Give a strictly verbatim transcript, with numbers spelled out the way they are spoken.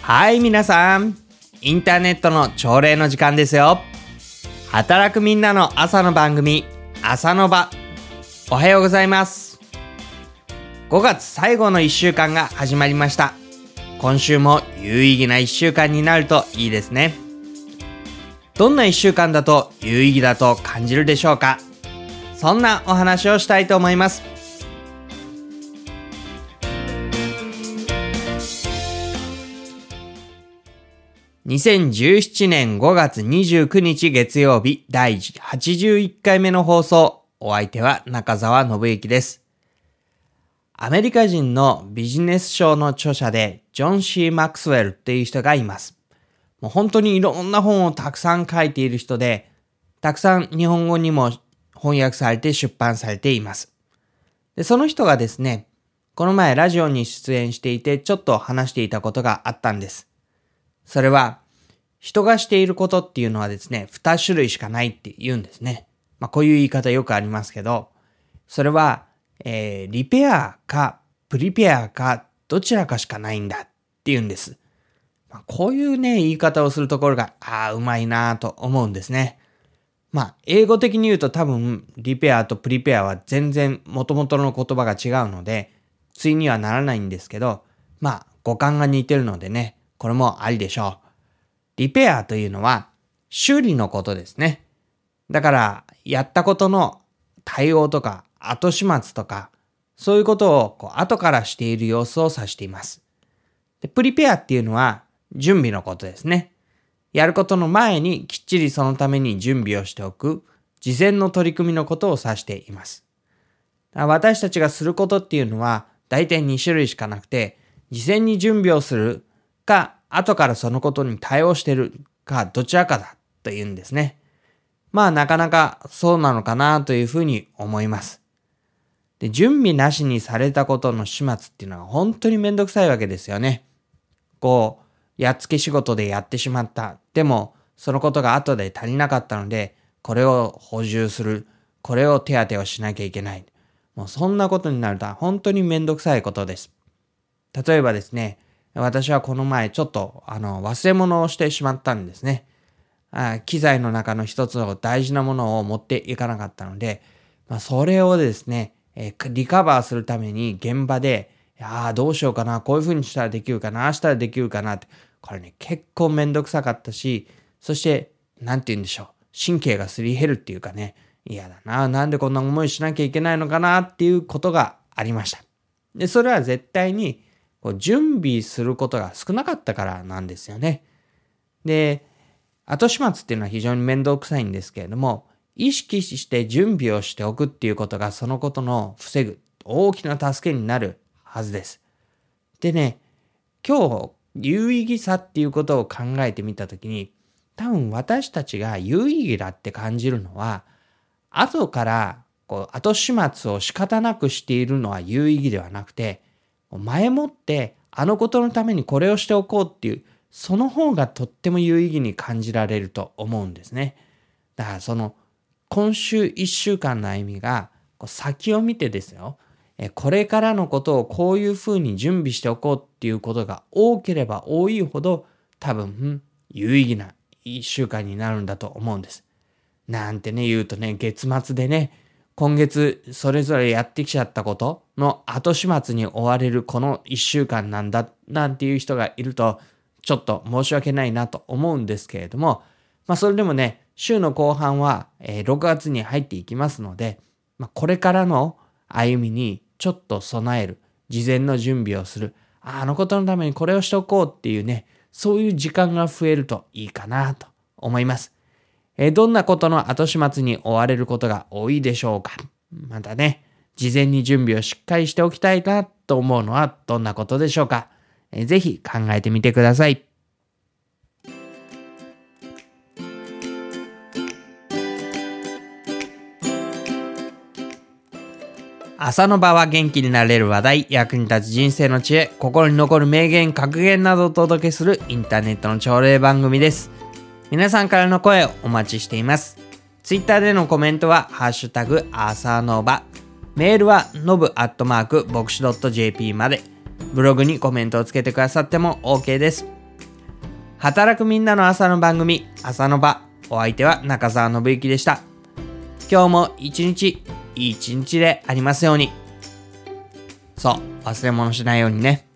はい、皆さん、インターネットの朝礼の時間ですよ。働くみんなの朝の番組、朝の場。おはようございます。ごがつ最後のいっしゅうかんが始まりました。今週も有意義ないっしゅうかんになるといいですね。どんないっしゅうかんだと有意義だと感じるでしょうか。そんなお話をしたいと思います。にせんじゅうななねんごがつにじゅうくにち月曜日だいはちじゅういっかいめの放送。お相手は中澤信之です。アメリカ人のビジネス書の著者でジョン・シー・マックスウェルっていう人がいます。もう本当にいろんな本をたくさん書いている人で、たくさん日本語にも翻訳されて出版されています。で、その人がですね、この前ラジオに出演していてちょっと話していたことがあったんです。それは、人がしていることっていうのはですね、二種類しかないって言うんですね。まあこういう言い方よくありますけど、それは、えー、リペアかプリペアかどちらかしかないんだって言うんです。まあ、こういうね、言い方をするところが、ああ、うまいなぁと思うんですね。まあ、英語的に言うと多分、リペアとプリペアは全然元々の言葉が違うので、対にはならないんですけど、まあ、語感が似てるのでね、これもありでしょう。リペアというのは修理のことですね。だからやったことの対応とか後始末とかそういうことをこう後からしている様子を指しています。で、プリペアっていうのは準備のことですね。やることの前にきっちりそのために準備をしておく事前の取り組みのことを指しています。私たちがすることっていうのは大体にしゅるいしかなくて、事前に準備をするか後からそのことに対応しているかどちらかだというんですね。まあなかなかそうなのかなというふうに思います。で、準備なしにされたことの始末っていうのは本当にめんどくさいわけですよね。こう、やっつけ仕事でやってしまった。でもそのことが後で足りなかったので、これを補充する。これを手当てをしなきゃいけない。もうそんなことになると本当にめんどくさいことです。例えばですね、私はこの前ちょっとあの忘れ物をしてしまったんですね。あ機材の中の一つの大事なものを持っていかなかったので、まあ、それをですね、えー、リカバーするために現場で、ああどうしようかな、こういう風にしたらできるかな、ああしたらできるかなって、これね結構めんどくさかったし、そしてなんて言うんでしょう、神経がすり減るっていうかね、嫌だな、なんでこんな思いしなきゃいけないのかなっていうことがありました。で、それは絶対に準備することが少なかったからなんですよね。で、後始末っていうのは非常に面倒くさいんですけれども、意識して準備をしておくっていうことがそのことの防ぐ大きな助けになるはずです。でね、今日有意義さっていうことを考えてみたときに、多分私たちが有意義だって感じるのは、後からこう後始末を仕方なくしているのは有意義ではなくて、前もってあのことのためにこれをしておこうっていう、その方がとっても有意義に感じられると思うんですね。だからその今週いっしゅうかんの歩みが先を見てですよ、これからのことをこういうふうに準備しておこうっていうことが多ければ多いほど多分有意義ないっしゅうかんになるんだと思うんです。なんてね言うとね、月末でね、今月それぞれやってきちゃったことの後始末に追われるこのいっしゅうかんなんだなんていう人がいるとちょっと申し訳ないなと思うんですけれども、まあそれでもね、週の後半はろくがつに入っていきますので、まあ、これからの歩みにちょっと備える、事前の準備をする、あ, あのことのためにこれをしておこうっていうね、そういう時間が増えるといいかなと思います。えー、どんなことの後始末に追われることが多いでしょうか。またね、事前に準備をしっかりしておきたいなと思うのはどんなことでしょうか。えー、ぜひ考えてみてください。朝の場は元気になれる話題、役に立つ人生の知恵、心に残る名言、格言などをお届けするインターネットの朝礼番組です。皆さんからの声をお待ちしています。ツイッターでのコメントはハッシュタグ朝の場、メールはのぶアットマークボクシドットジェーピーまで、ブログにコメントをつけてくださっても OK です。 働くみんなの朝の番組、朝の場。お相手は中澤信之でした。今日も一日、いい一日でありますように。そう、忘れ物しないようにね。